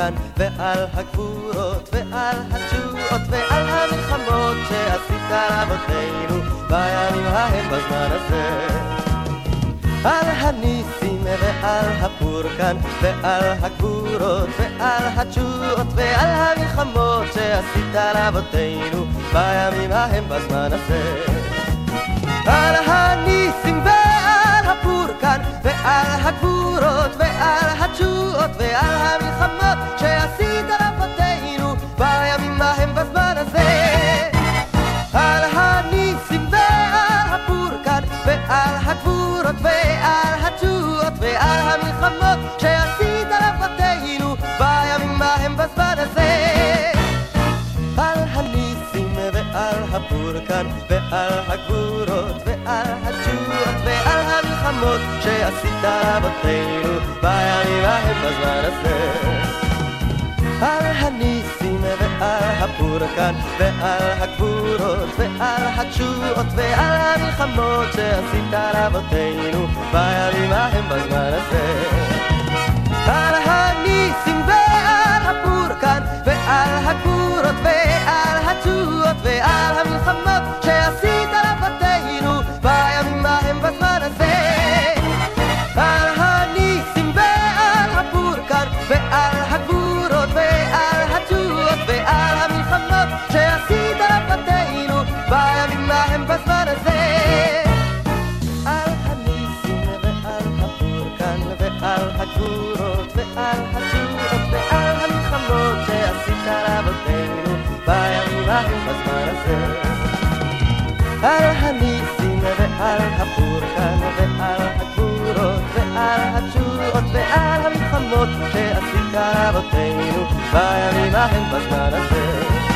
הפורקן ועל הגבורות ועל התשועות ועל המלחמות שעשית לאבותינו בימים ההם בזמן הזה. על הניסים ועל הפורקן ועל הגבורות ועל התשועות ועל המלחמות שעשית לאבותינו בימים ההם בזמן הזה. על הניסים ועל הפורקן ועל הגבורות ועל התשועות ועל המלחמות שעשית לאבותינו בימים ההם בזמן הזה. על הניסים ועל הפורקן ועל הגבורות ועל התשועות ועל המלחמות שעשית לאבותינו בימים ההם בזמן הזה. על הניסים ועל הפורקן ועל הגבורות ועל התשועות ועל המלחמות שעשית לאבותינו בימים ההם בזמן הזה. על הניסים ועל הפורקן ועל הגבורות ועל התשועות ועל המלחמות שעשית לאבותינו בימים ההם בזמן הזה. על הניסים ועל הפורקן ועל הגבורות ועל התשועות ועל המלחמות שעשית לאבותינו בימים ההם בזמן הזה. על הניסים ועל הפורקן ועל הגבורות ועל התשועות ועל המלחמות שעשית לאבותינו בימים ההם בזמן הזה. על הניסים ועל הפורקן ועל הגבורות ועל התשועות ועל המלחמות שעשית לאבותינו בימים ההם בזמן הזה. על הניסים ועל הפורקן ועל הגבורות ועל התשועות ועל המלחמות שעשית לאבותינו בימים ההם בזמן הזה.